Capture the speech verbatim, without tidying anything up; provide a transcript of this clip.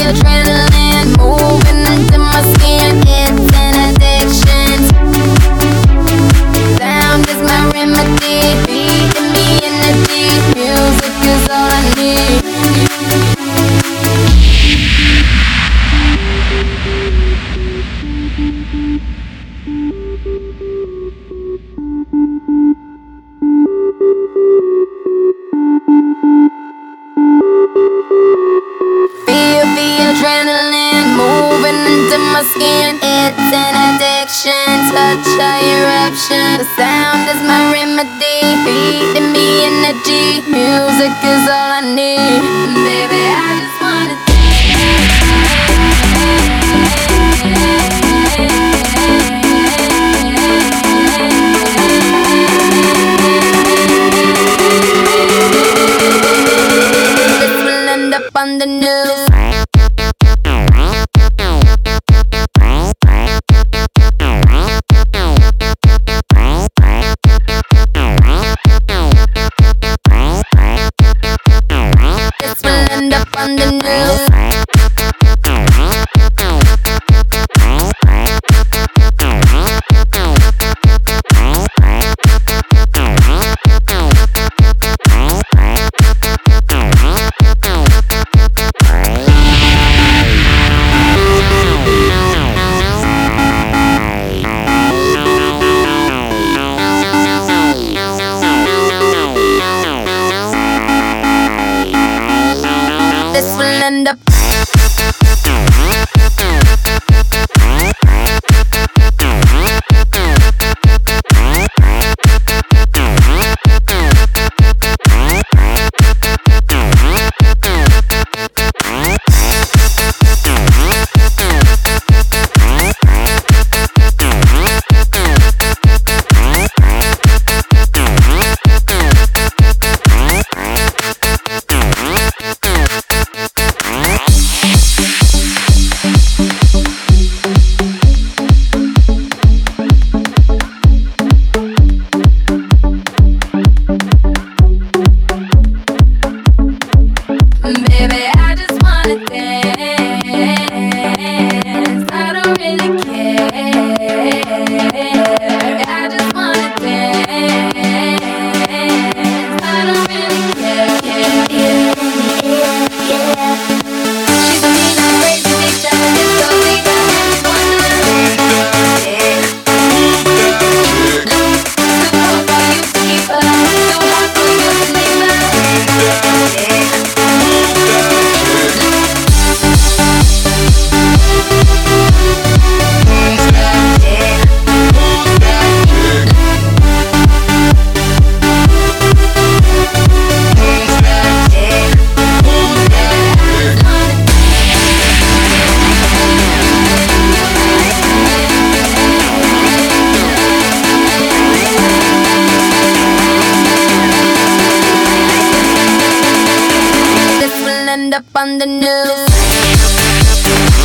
adrenaline moving into my skin. It's an addiction. Sound is my remedy, feeding me energy. Music is all I need. Feel the adrenaline moving into my skin. It's an addiction, touch a eruption. The sound is my remedy, feeding me energy. Music is all I need. Baby, I just wanna this will end up on the news. This will end up on the news. This will end up. Baby, I just wanna dance. I don't really care. I just wanna dance. I don't really care. Yeah, yeah, yeah. She's a mean, I'm crazy, big shot, it's so deep, I just wanna dance. Too cold for you to keep up, too hot for you to leave up. Yeah. This will end up on the news.